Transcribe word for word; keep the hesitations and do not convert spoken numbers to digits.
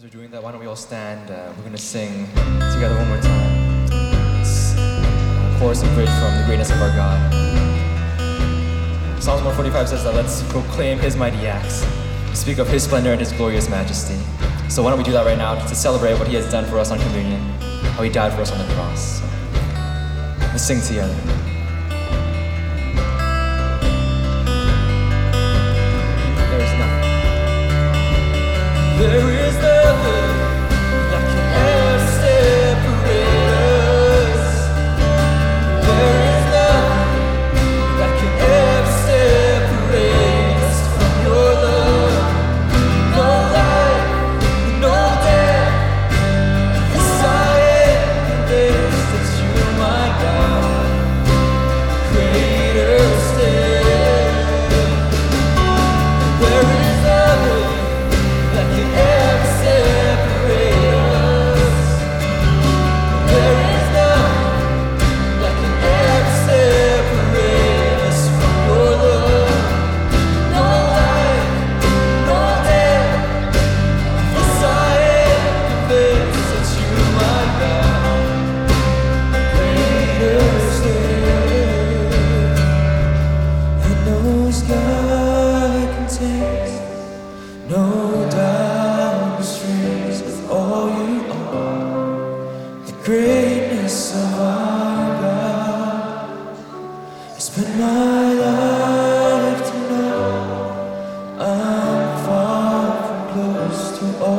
As we're doing that, why don't we all stand? Uh, we're going to sing together one more time. It's a chorus and bridge from The Greatness of Our God. Psalms one forty-five says that let's proclaim His mighty acts, speak of His splendor and His glorious majesty. So why don't we do that right now to celebrate what He has done for us on communion, how He died for us on the cross. So, let's sing together. There is nothing. There is nothing that can ever separate us. There is nothing that can ever separate us from your love. No life, no death. Yes, I am convinced that you are my God. Greater still. There is nothing that can ever separate us. There is nothing that can ever separate us from your love. No life, no death. Yes, I am convinced that you are my God. Greater still. And no sky contains, no doubt restrains with all you are. The greatness of our God. I spend my life to know I'm far from close to all